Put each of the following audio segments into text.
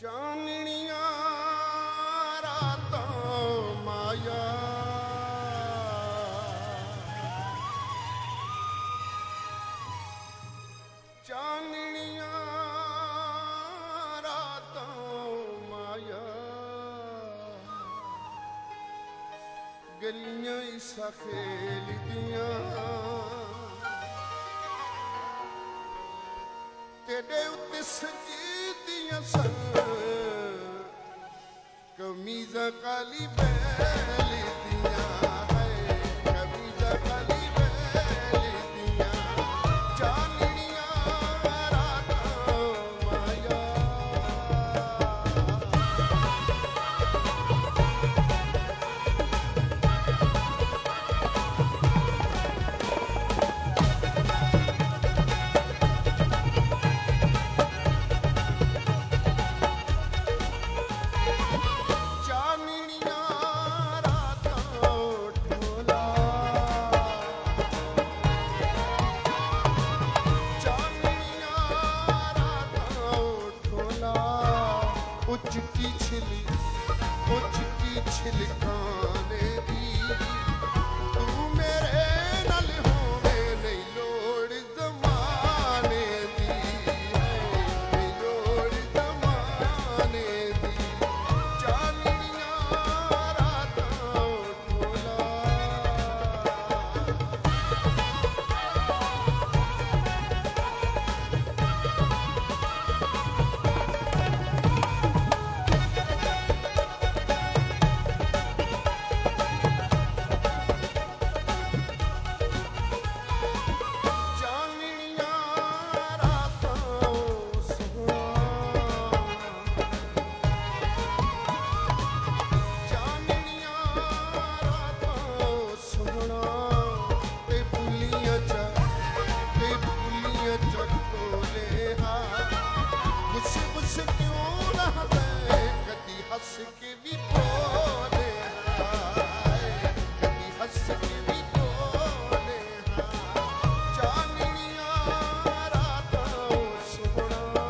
चाननियां रातां माया चाननियां रातां माया गलियां इसा खेल दियां तेरे उत्ते सजीदियां सन कमीज़ां काली बैल दियां है कमीज़ां काली बैल दियां चाननियां रातां माया चिट्टी छिलकाने दी तू मेरे नाल होवे नहीं लोड़ ज़माने दी नहीं लोड़ ज़माने दी चाननियां रातां ढोला हंस के भी बोले कभी हंस के भी बोले चाननियां रातां सोहना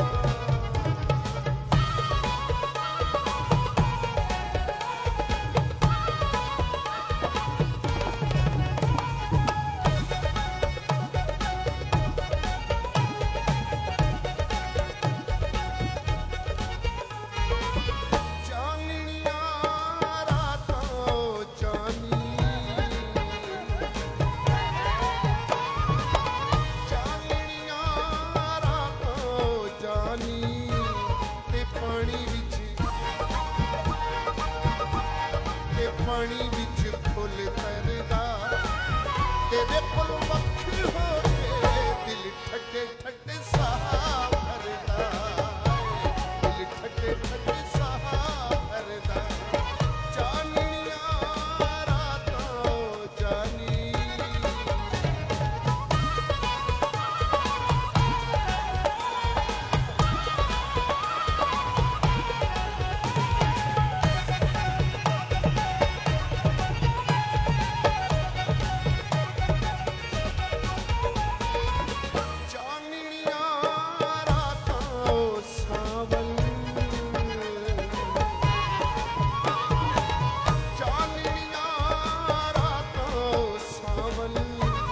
पानी विच फुल तरदा तेरे कोल वक्त हो के दिल ठटे ठटे साह भरदा दिल ठटे ठटे साह भरदा चाननियां रातां जानी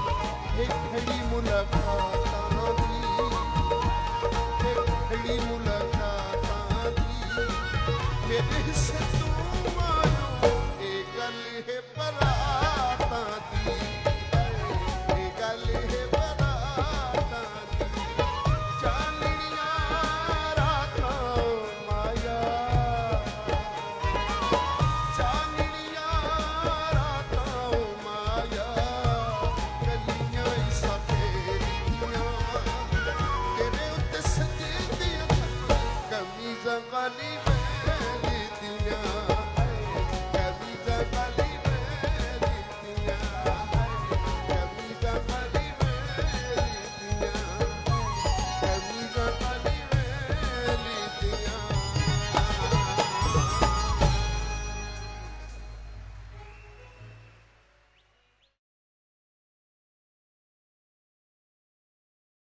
मुलाकात